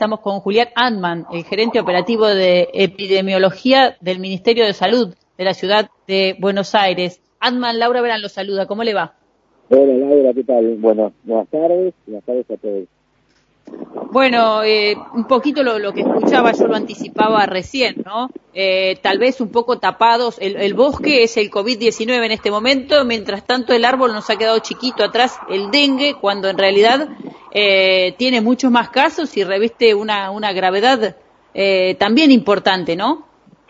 Estamos con Julián Antman, el gerente operativo de epidemiología del Ministerio de Salud de la ciudad de Buenos Aires. Antman, Laura Verán lo saluda. ¿Cómo le va? Hola Laura, ¿qué tal? Bueno, buenas tardes a todos. Bueno, un poquito lo que escuchaba, yo lo anticipaba recién, ¿no? Tal vez un poco tapados, el bosque es el COVID-19 en este momento, mientras tanto el árbol nos ha quedado chiquito atrás, el dengue, cuando en realidad tiene muchos más casos y reviste una gravedad también importante, ¿no?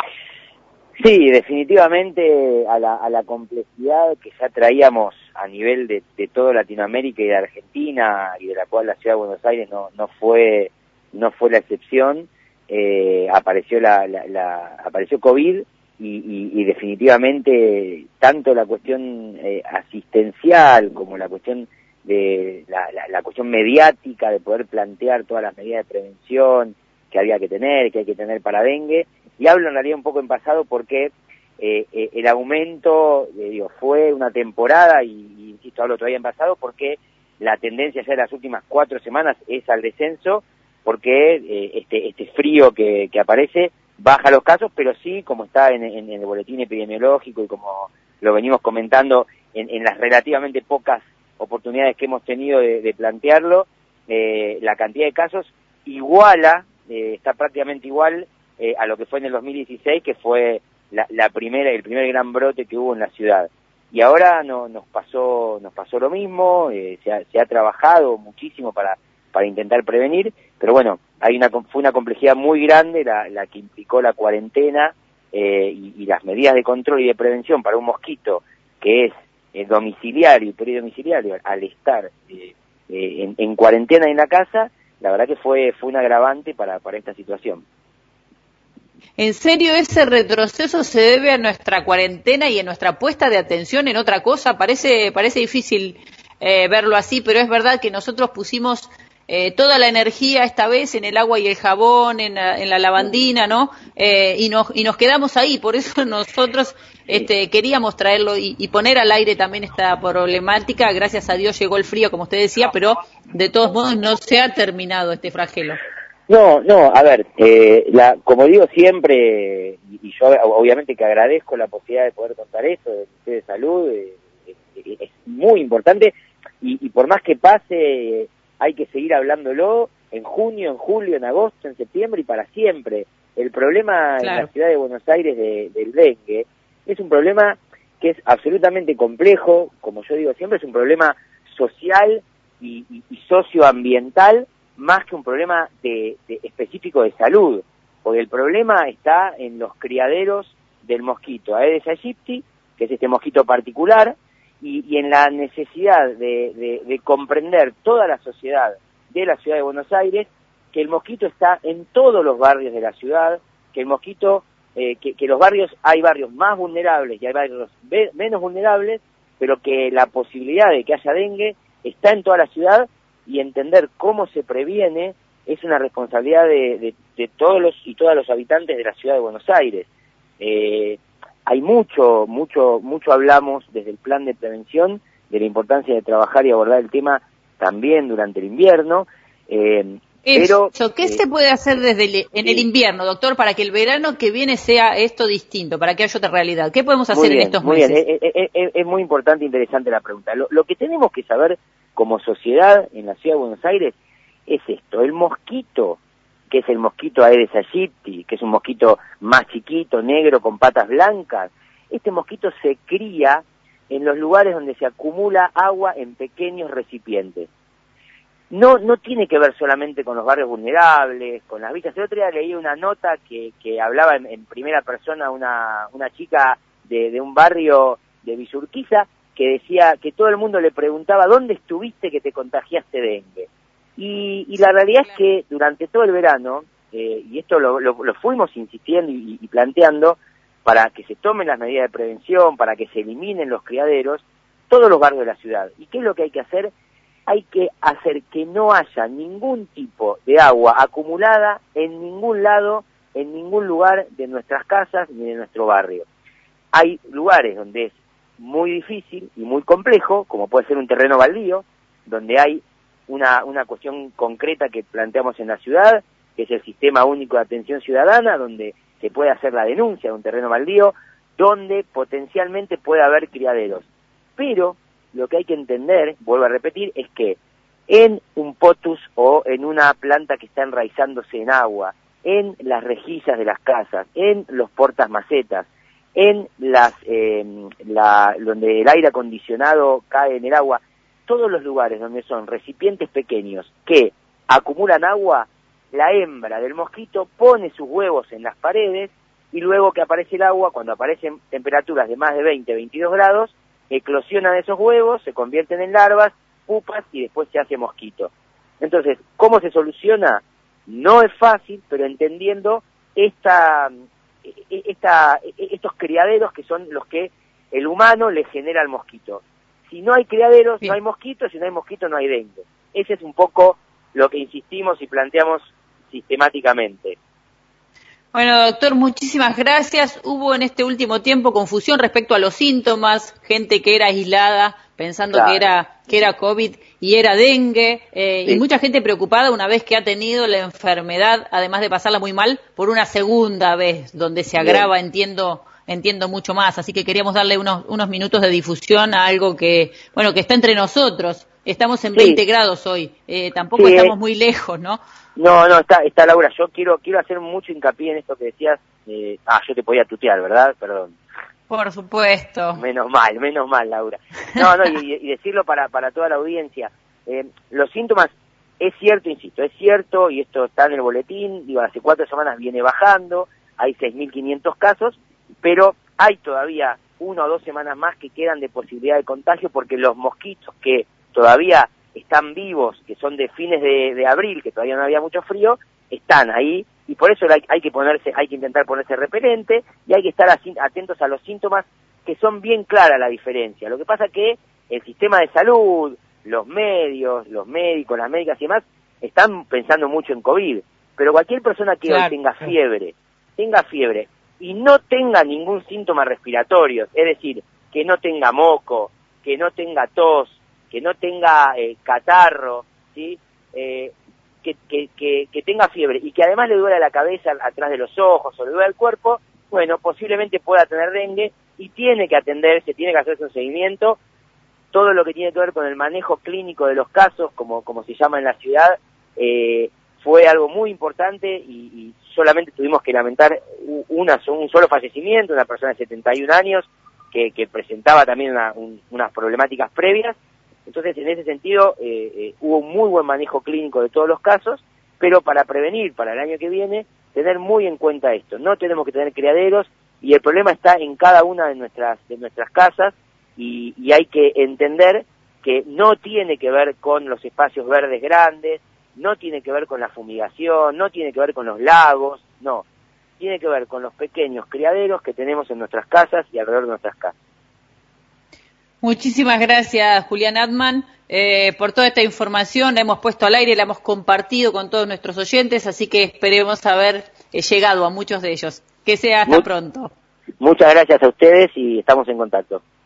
Sí, definitivamente a la complejidad que ya traíamos a nivel de toda Latinoamérica y de Argentina, y de la cual la ciudad de Buenos Aires no fue la excepción. Apareció apareció COVID y definitivamente tanto la cuestión asistencial como la cuestión de la cuestión mediática de poder plantear todas las medidas de prevención que había que hay que tener para dengue. Y hablo en realidad un poco en pasado porque el aumento, fue una temporada, y insisto, hablo todavía en pasado porque la tendencia ya de las últimas 4 semanas es al descenso, porque este frío que aparece baja los casos, pero sí, como está en el boletín epidemiológico y como lo venimos comentando en las relativamente pocas oportunidades que hemos tenido de plantearlo, la cantidad de casos está prácticamente igual a lo que fue en el 2016, que fue el primer gran brote que hubo en la ciudad. Y ahora nos pasó lo mismo. Se ha trabajado muchísimo para intentar prevenir, pero bueno, fue una complejidad muy grande la que implicó la cuarentena y las medidas de control y de prevención para un mosquito que es domiciliario y peridomiciliario. Al estar en cuarentena en la casa, la verdad que fue un agravante para esta situación. ¿En serio ese retroceso se debe a nuestra cuarentena y a nuestra puesta de atención en otra cosa? Parece difícil verlo así, pero es verdad que nosotros pusimos toda la energía esta vez en el agua y el jabón, en la lavandina, ¿no? Y nos quedamos ahí. Por eso nosotros queríamos traerlo y poner al aire también esta problemática. Gracias a Dios llegó el frío, como usted decía, pero de todos modos no se ha terminado este flagelo. No, a ver, como digo siempre, y yo obviamente que agradezco la posibilidad de poder contar esto del Ministerio de Salud, es muy importante, y por más que pase, hay que seguir hablándolo en junio, en julio, en agosto, en septiembre y para siempre. El problema en la ciudad de Buenos Aires del dengue es un problema que es absolutamente complejo, como yo digo siempre, es un problema social y socioambiental, más que un problema específico de salud, porque el problema está en los criaderos del mosquito Aedes aegypti, que es este mosquito particular, y en la necesidad de comprender toda la sociedad de la ciudad de Buenos Aires, que el mosquito está en todos los barrios de la ciudad, que el mosquito, que los barrios, hay barrios más vulnerables y hay barrios menos vulnerables, pero que la posibilidad de que haya dengue está en toda la ciudad, y entender cómo se previene es una responsabilidad de todos y todas los habitantes de la ciudad de Buenos Aires. Hay mucho hablamos desde el plan de prevención de la importancia de trabajar y abordar el tema también durante el invierno. Pero ¿qué se puede hacer en el invierno, doctor, para que el verano que viene sea esto distinto, para que haya otra realidad? ¿Qué podemos hacer en estos meses? Muy bien, es muy importante e interesante la pregunta. Lo que tenemos que saber como sociedad en la ciudad de Buenos Aires es esto: el mosquito, que es el mosquito Aedes aegypti, que es un mosquito más chiquito, negro, con patas blancas, este mosquito se cría en los lugares donde se acumula agua en pequeños recipientes. No tiene que ver solamente con los barrios vulnerables, con las villas. El otro día leí una nota que hablaba en primera persona una chica de un barrio de Villa Urquiza, que decía que todo el mundo le preguntaba ¿dónde estuviste que te contagiaste dengue? Y la realidad es que durante todo el verano, y esto lo fuimos insistiendo y planteando, para que se tomen las medidas de prevención, para que se eliminen los criaderos, todos los barrios de la ciudad. ¿Y qué es lo que hay que hacer? Hay que hacer que no haya ningún tipo de agua acumulada en ningún lado, en ningún lugar de nuestras casas ni de nuestro barrio. Hay lugares donde es muy difícil y muy complejo, como puede ser un terreno baldío, donde hay una cuestión concreta que planteamos en la ciudad, que es el Sistema Único de Atención Ciudadana, donde se puede hacer la denuncia de un terreno baldío, donde potencialmente puede haber criaderos. Pero lo que hay que entender, vuelvo a repetir, es que en un potus o en una planta que está enraizándose en agua, en las rejillas de las casas, en los portas macetas, en donde el aire acondicionado cae en el agua, todos los lugares donde son recipientes pequeños que acumulan agua, la hembra del mosquito pone sus huevos en las paredes y luego que aparece el agua, cuando aparecen temperaturas de más de 20, 22 grados, eclosionan esos huevos, se convierten en larvas, pupas y después se hace mosquito. Entonces, ¿cómo se soluciona? No es fácil, pero entendiendo estos criaderos que son los que el humano le genera al mosquito. Si no hay criaderos, no hay mosquitos, si no hay mosquitos, no hay dengue. Ese es un poco lo que insistimos y planteamos sistemáticamente. Bueno, doctor, muchísimas gracias. Hubo en este último tiempo confusión respecto a los síntomas, gente que era aislada pensando que era COVID y era dengue, y mucha gente preocupada una vez que ha tenido la enfermedad, además de pasarla muy mal, por una segunda vez, donde se agrava, entiendo mucho más. Así que queríamos darle unos minutos de difusión a algo que está entre nosotros. Estamos en 20 grados hoy, tampoco estamos muy lejos, ¿no? No, está Laura, yo quiero hacer mucho hincapié en esto que decías, yo te podía tutear, ¿verdad? Perdón. Por supuesto. Menos mal, Laura. Y decirlo para toda la audiencia, los síntomas, es cierto, insisto, es cierto, y esto está en el boletín, hace 4 semanas viene bajando, hay 6.500 casos, pero hay todavía 1 o 2 semanas más que quedan de posibilidad de contagio, porque los mosquitos que todavía están vivos, que son de fines de abril, que todavía no había mucho frío, están ahí, y por eso hay que intentar ponerse repelente, y hay que estar atentos a los síntomas, que son bien claras la diferencia. Lo que pasa que el sistema de salud, los medios, los médicos, las médicas y demás, están pensando mucho en COVID, pero cualquier persona que hoy tenga fiebre, y no tenga ningún síntoma respiratorio, es decir, que no tenga moco, que no tenga tos, que no tenga catarro, ¿sí? Que tenga fiebre y que además le duela la cabeza atrás de los ojos o le duela el cuerpo, bueno, posiblemente pueda tener dengue y tiene que atenderse, tiene que hacerse un seguimiento. Todo lo que tiene que ver con el manejo clínico de los casos, como se llama en la ciudad, fue algo muy importante y solamente tuvimos que lamentar un solo fallecimiento, una persona de 71 años que presentaba también unas problemáticas previas. Entonces, en ese sentido, hubo un muy buen manejo clínico de todos los casos, pero para prevenir para el año que viene, tener muy en cuenta esto. No tenemos que tener criaderos y el problema está en cada una de nuestras casas y hay que entender que no tiene que ver con los espacios verdes grandes, no tiene que ver con la fumigación, no tiene que ver con los lagos, no. Tiene que ver con los pequeños criaderos que tenemos en nuestras casas y alrededor de nuestras casas. Muchísimas gracias, Julián Atman, por toda esta información. La hemos puesto al aire, la hemos compartido con todos nuestros oyentes, así que esperemos haber llegado a muchos de ellos. Que sea hasta pronto. Muchas gracias a ustedes y estamos en contacto.